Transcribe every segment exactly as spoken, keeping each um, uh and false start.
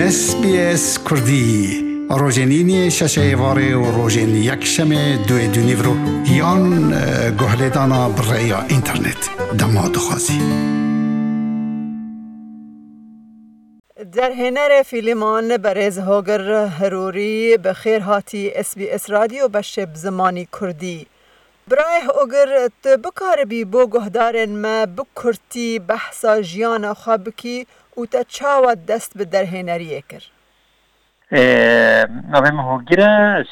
اس بی اس کردی روزنینی ششه واره و روزن یک شمه دوی دونی برو یان گهلیدانا برای اینترنت دماد خوازی در هنر فیلمان برز هاگر هروری به خیر هاتی اس بی اس رادیو بشب زمانی کردی برای هاگر تبکار بی بو گهدارن ما بکرتی بحثا جیان خواب کی و تا چاوت دست به در هنریه کر نویم هاگیرش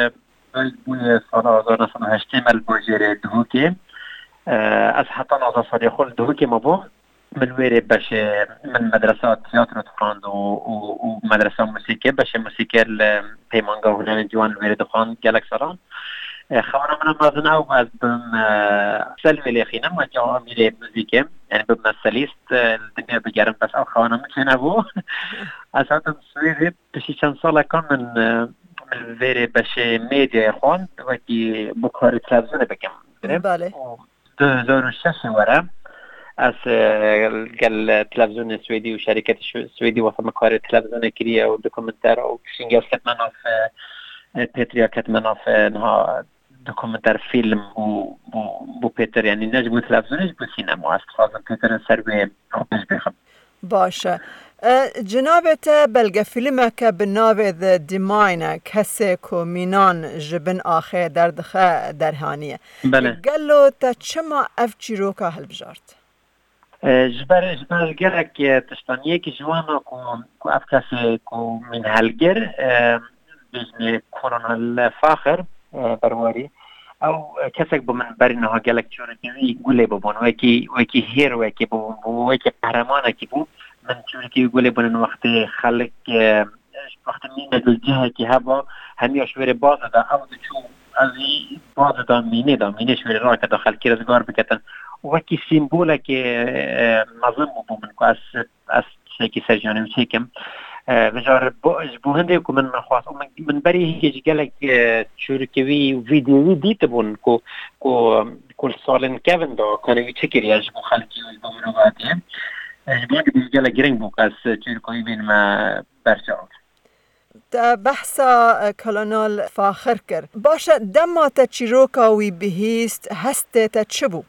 بوی سال هزار و نهصد و هشت مل بوجیر دهوکی از حتی نازا سالی خود دهوکی ما بو من ویره بشه من مدرسه تیاتر دخواند و, و, و مدرسه موسیقی بشه موسیقی پیمانگاه هنر جوان ویره دخواند گلک سالان خوانا من مازن او باز بم سلوی لیخینم و جوان میره موسیقی یعنی بم سلیست الدنیا بگرم بس او خوانا من ابو از هاتم سویدی بشی چند ساله کن من من ویره بشه میدیا خواند و کی بکار تلویزیون بگم بله دو هزار و شش ورم از قال تلفزيون سويدي وشركة سويدي وثم كار تلفزيون كريه ودوكومنتار وشينجاس كتمنا في بيتريا كتمنا في نها دوكومنتار فيلم و بو بيتر يعني نجم تلفزيون بو سينما استفاضل بيتر سربي خبش بيخم باشه جنابت بلغ فیلمک بناو The Demine کسی که مینان جبن آخه دردخه درهانیه بله گلو تا چما اف چیروکا هل بجارت جبر جبر گرک تشتانیه که جوانا کو افکاس کو من هلگر بجن کرونا الفاخر برواری او کسک بمن برینها گلک چورکی گله ببون وکی وکی هیر وکی بون وکی قهرمان کی بون من چورکی گله بون وقت خلق وقت مینه الجهه کی هوا همی شویر باز دا او چو از باز دا مینه دا مینه شویر را که داخل کی رزگار بکتن وکی سیمبوله که مظلم بومن کو از از شکی سرجانه میشکم بجار بو هنده کو من خواست من من بری هیچ گلک شورکوی ویدیوی دیت بون کو کو کل سالن کوین دا کنه وی چکری از بو خلکی و بو منواتی جبان بی گلک گرنگ بو از شورکوی بین ما برچاو تا بحثا کلونال فاخر کر باشه دما تا چیروکا وی بهیست هسته تا چه بو؟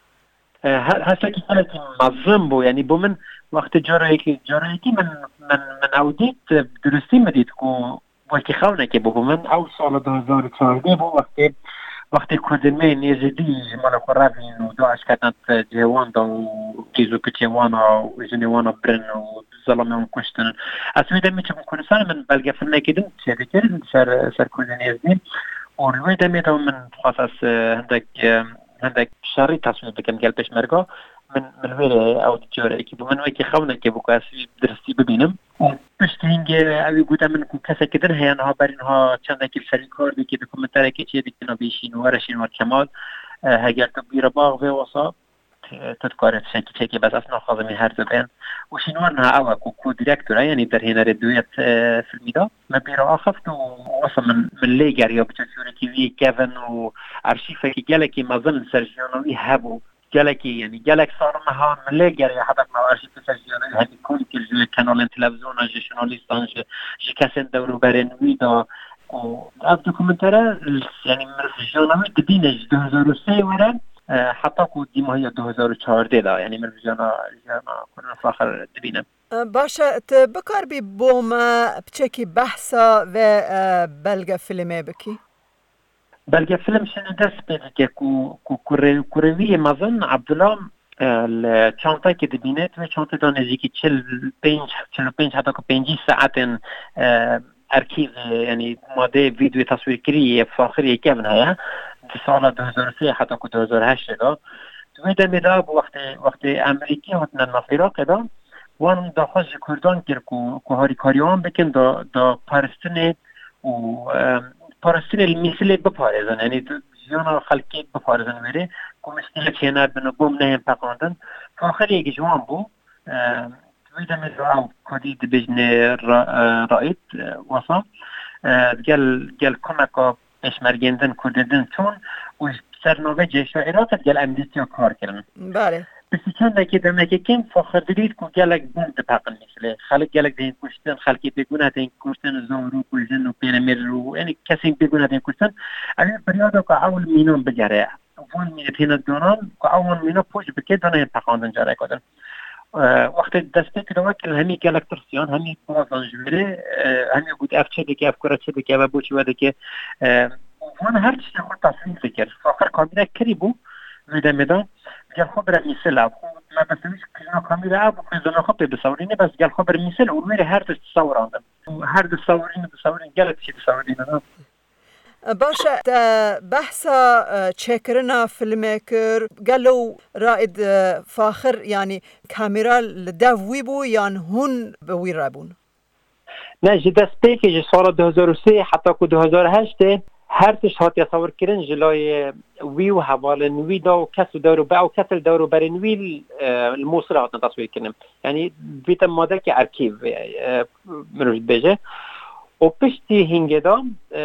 هسته که حالت مظلم بو یعنی بو من وقت جارایی که جارایی که من من من اودیت درستی مدید که وقتی خونه که بو من او سال دو هزار و چهارده بو وقتی وقتی کردمه نیزدی مال خورابین و داعش کتنت جوان دا و کیزو کچوانا و جنوانا برن و ظلمه و کشتن اصوی دمی چه کردستان من بلگه فلمه کدن چه کردن سر سر کرد نیزدی و روی دمی دا من خاص هندک هندك شري تصوير بكم قال بشمركا من من وين او تجاره كي بمن وكي خونا كي بوكاسي درستي ببينم باش تينجي او يقول من كاسه كده هي انا برينها چند كيل سري كار دي كي دوكيومنتاري كي تشي دي نبيشين ورشين وكمال هاجر كبيره باغ في وسط تذكر شيء شيء بس اصلا خاصه من هر زبان وشنورنا او كو ديريكتور يعني در هنا ردويت في الميدا ما بيرا اخفت ووصل من من ليجر يا بتشورتي في كيفن وارشيفه كي جالكي ما ظن سيرجيونوي هابو جالكي يعني جالك صار مها من ليجر يا حضرتك ما ارشيف سيرجيونوي هذه كل كل كانال تلفزيون جورناليستان جي كاسن دورو برن ويدا و از دوكومنتارا يعني مرجيونوي دبينه دو هزار و سه ورا حتی که دیما هی دو هزار و چهارده دا یعنی من جانا جانا کنن فاخر دبینم باشه ت بکار بی بوما بچکی بحثا و بلغ فیلمه بکی بلغ فیلم شنه دست بده که کو کو کوروی مازن عبدالله الچانتای که دبینه و چانتای دا نزدیکی چهل و پنج حتی که پنج ساعت ارکیو یعنی ماده ویدیو تصویر کری فاخری که من هیا سال دو هزار و سه حتی که دو هزار و هشت دا دوی دمی دا وقت وقت امریکی هاتنن مفیراق دا وان دا خواست کردان کر که هاری کاریوان بکن دا دا پارستن و پارستن المثل بپارزن یعنی جیانا خلقی بپارزن میره که مثل چینر بنو بوم نهم پقاندن فاخری اگه جوان بو دوی دمی دا او کدی دبیجن رایت واسا گل گل کمکا اشمرگندن کردن چون و سرنامه جیش و عراق گل امنیتی کار کردن بله بسیچان که دمکه کم فاخر دید که گلک بند پاقن مثل خلق گلک دین کشتن خلقی بگونه دین کشتن زارو کشتن و پیرمیر رو یعنی کسی بگونه دین کشتن اگر پریادا که اول مینون بگره اول مینه تین دانان که اول مینه پوش بکه دانه پاقاندن جاره کدن وقت دسته که دوکل همی گلک ترسیان همی پازان جوره همی بود اف چه دکه اف کرا چه دکه و بوچی وده که وان هر چیز خود تصمیم بکر فاخر کامیره کری بو ویده میدان گل خبر میسل اب ما بسویش کجنا کامیره اب کجنا خبر بسورینه بس گل خبر میسل و میره هر دست تصوراندم هر دست تصورینه تصورین گلک چی تصورینه باشه بحثا چکرنا فیلمکر گلو رائد فاخر یعنی کامیرا لدوی بو یان هون بوی رابون نه جی دست پیکی جی سال دو هزار و سه حتی که دو هزار و هشت هر تش هات تصور کردن جلای وی و حوالن وی دا و کس دارو با و کسل دارو برین وی الموصل هات تصویر کردن یعنی بیت ماده که ارکیو منوش بجه و پشتی هنگه دا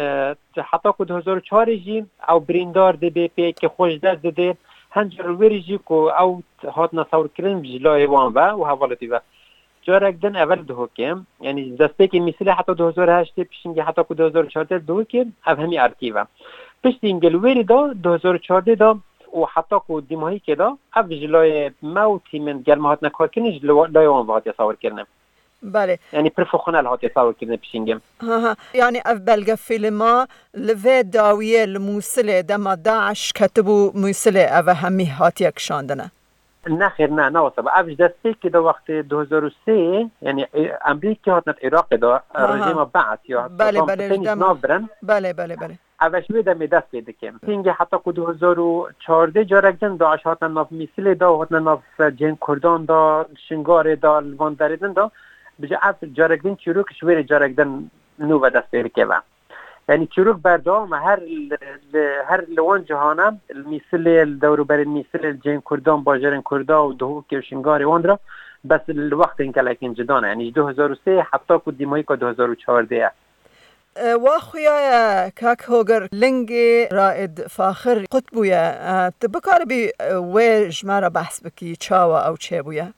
حتی که دو هزار و چهار جی او بریندار ده بی پی که خوش دست ده هنجر ویری جی که او هات تصور کردن جلای وان و و حوالتی و جارك دن اول دو كم يعني دسته كي مثل حتى دو هزار و هشت بشينجي حتى دو هزار و چهارده دو كم افهمي اركيفا بشتين گلويري دا دو هزار و چهارده دا و حتى كو ديماهي كده اف جلوي موتي من گلمهات نكار كنج جلوي وان وقت يصور كرنه بله يعني بروفيشنال هات يصور كرنه بشينجم ها ها يعني اف بلغ فيلما لفي داويه الموصله دما داعش كتبوا موصله افهمي هات يكشاندنه نه خیر نه نه واسه افج دسته که در وقت دو هزار و سه یعنی امریکا هات نت عراق دا رژیم بعث یا بله بله نابرن بله بله بله اوش وی دم دست بده کم اینگه حتی که دو هزار و چهارده جارگدن داعش هات ناف میسل دا هات ناف جن کردان دا شنگار دا لوان دردن دا بجا اف جارگدن چروک شویر جارگدن نو و دست بده که يعني تشروك بردوام هر هر لوان جهانا المثل الدور بر المثل الجين كردان باجرن كردا ودهو كيشنغاري واندرا بس الوقت إنك لكن جدانا يعني دو هزار و سه حتى كود ديماي كود دو هزار و چهارده واخويا كاك هوجر لنجي رائد فاخر قطبويا تبكار بي ويج مارا بحث بكي تشاوا او تشيبويا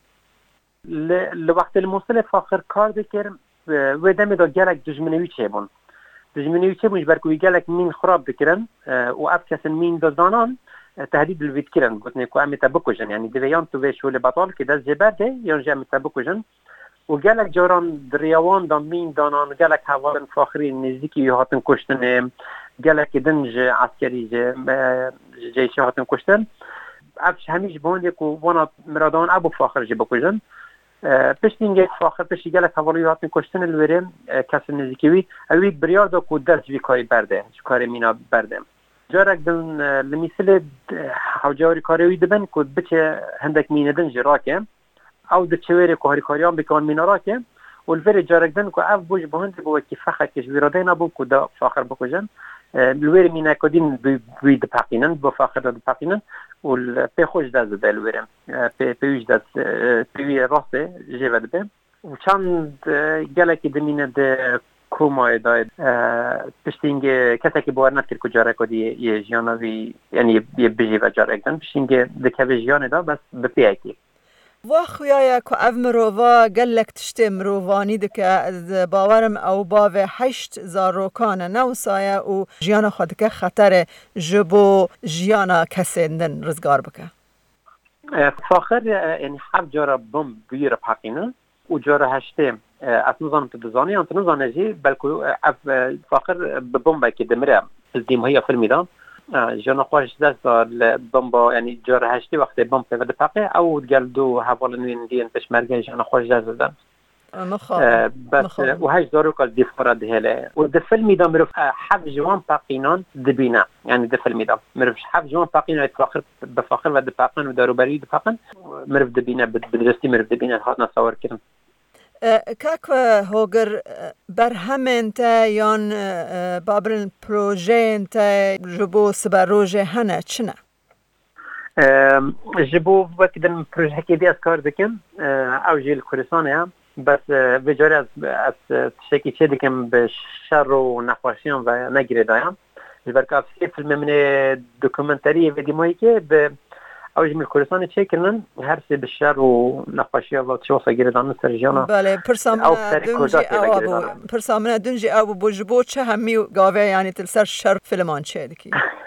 الوقت الموصل فاخر كار بكر ودمي دا جالك دجمنوي تشيبون دجمنوي تشيبون جبركو يجالك مين خراب بكرن وابكسن مين دزانان تهديد الفيد كرن قلت كو امي تبكوجن يعني ديان تو ويش ولا بطال كده زباده يرجع متبكوجن وقالك جوران دريوان دان مين دانان قالك حوالن فاخرين نزديكي يهاتن كشتن قالك دنج عسكري جيش يهاتن كشتن افش هميش بوندك وانا مرادان ابو فاخر جي بكوجن پشتینگه فاخر پشتی گلک حوالی هاتن کشتن الورم کس نزدیکیوی اوی بریار دا کو درس وی کاری برده کاری مینا برده جارک دن لمیسل حوجاری کاریوی دبن کو بچه هندک میندن جراکه او د چوری کو هری کاریام بکن مینا راکه والفر جارک دن کو اف بوج بهند بو کی فخر کش ویرادین ابو کو دا فاخر بکوجن الور مینا کدین وی د پاقینن بو فاخر د پاقینن ول پیخوش داز د الورم پی پیوش داز پی راسته جواد به و چند گلکی دمینه د کومای داید پشتینگه کسی که باور نکرد کجا کدی یه جیانوی یعنی یه بجی و جارکدن پشتینگه دکه جیانه دا بس بپیکی و خویایا که او مروفا گلک تشتی مروفانی دکه از باورم او باوه هشت زاروکانه نوسایه و جیانا خود که خطر جبو جیانا کسیندن رزگار بکه فاخر یعنی حب جارا بم بیر بحقینه و جارا هشته از نظام تدزانی انت نظام نجی بلکو فاخر ببم باکی دمره دیم هیا فیلمی دان جانا خوش دست بمبا یعنی جار هشتی وقت بمب پیدا پاقه او گل دو حوالن دین پشمرگه جانا خوش دست دادن مخاطر بس و هاش دارو کال دیفرا دهله و د فیلم دا مرف حب جوان پاقینان دبینا یعنی د فیلم دا مرف حب جوان پاقینان فاخر بفاخر و د پاقن و دارو بری د پاقن مرف دبینا بدرستی مرف دبینا هاتنا صور کردن كاك هوجر برهم انت يان بابرن بروجي انت جبو سباروجي هنا چنا جبو وقت دن بروجه هكي دي اسكار دكم او جيل كورسانه بس بجاري از از تشكي چه دكم بشر و نخواشيان و نگيره دايم جبرك افسي فيلم من دوكومنتري وديموي كه ب او جمل كردستان تشكلن هر سي بالشر ونقاشي الله تشوفا جيردان سرجانا بله پرسامنا دنجی او پرسامنا دنجی او بوجبو چه همی گاوه یعنی تلسر شر فیلمان چه دکی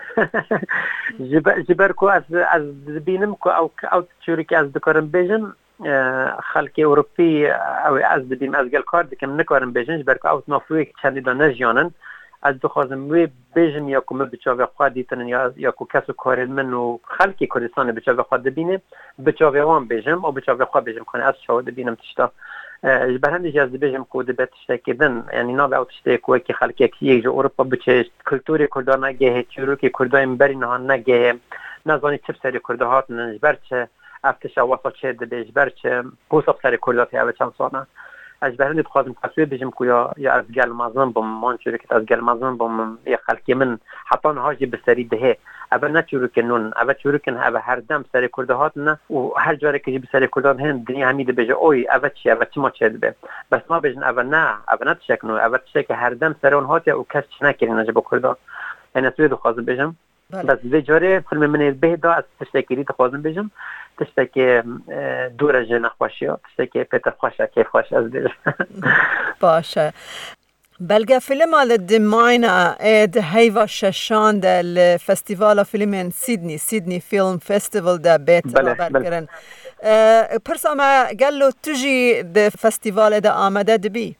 جبر کو از از بینم کو او او شرکت از دکارم بیژن خلک اروپی او از بیم از گل کار دکم نکارم بیژن جبر کو او نافوی چندی دانه جانن از دخوازم وی بیژن یا کوم بچاو خوا دیتن یا یا کو کسو کارن من و خلک کردستان بچاو خوا دبینه بچاو وان بیژم او بچاو خوا بیژم کنه از شاو دبینم تشتا جبران جاز بیژم کو دبت تشکیدن یعنی ناو او تشته کو کی خلک کی جو اروپا بچه کلتور کردان نگه چورو کی کردای بری نه نگه نزانی چه سری کرده هات نجبر چه افتش واسه چه دبیجبر چه پوس سری کردات یا چند سانه اجبرني بخاطر مسؤول بيجم كويا يا ازقال مازن بمان شركه ازقال مازن بم يا خلقي من حطان هاجي بسري ده ابا نتشورو كنون ابا تشورو كن ابا هر دم سري كردهاتنا وهر جاره كجي بسري كردان هند الدنيا حميده بيجي اوي ابا تشي ابا ما تشد به بس ما بيجن ابا نا ابا نتشكنو ابا تشك هر دم سرون هات او كاس نكرين نجيب كردان انا سويد خاص بيجم بس بجاره فيلم من به دا تشتكي تخوازم بيجم تشتكي دور جن خوشیا تشتكي پتر خوشه كيف خوش از دل باشه بلگه فیلم آل دماینا اد هیوا ششان در فستیوال فیلم سیدنی سیدنی فیلم فستیوال در بیت رابر کرن پرسامه گلو تجی در فستیوال در آمده دبی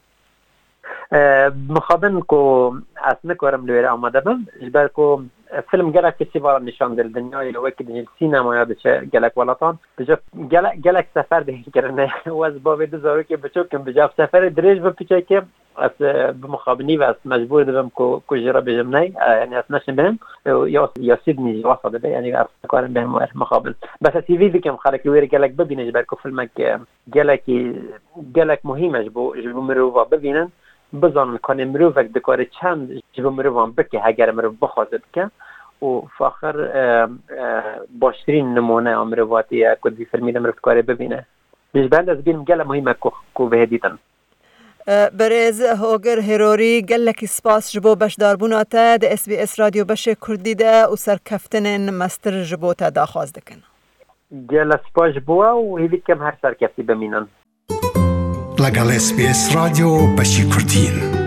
مخابن کو اسمه کارم لویر آمده بم جبر کو فيلم جالك فيستيفال نشان دل دنيا اللي هو كده السينما يا بچه جالك ولاتان بجا جالك جالك سفر ده كرنه واز باب دو زارو که بچوکم بجا سفر دريج بپیچه که اس بمخابني واس مجبور دبم کو کجرا بجمني يعني اسنشن بهم يا يا سيدني وصل ده يعني اقارن بهم مخابن بس تي في كم خلك لوير جالك ببين جبركو فيلمك جالك جالك مهم جبو جبو مروا ببينن بزن کنه مروفک دکاره چند جبه مروفان بکه اگر مروف بخواد بکه و فاخر باشترین نمونه مروفاتی کدی فیلمی مروف کاره ببینه بیش بند از بینم گله مهمه کو به دیدن برز هوگر هروری گلکی سپاس جبو بشدار بوناته ده اس بی اس رادیو بش کردی ده و سرکفتن مستر جبو تا دا خواست دکن گله سپاس جبو و هیلی کم هر سرکفتی بمینن لەگەڵ اس بی اس رادیۆ بەشی کوردین.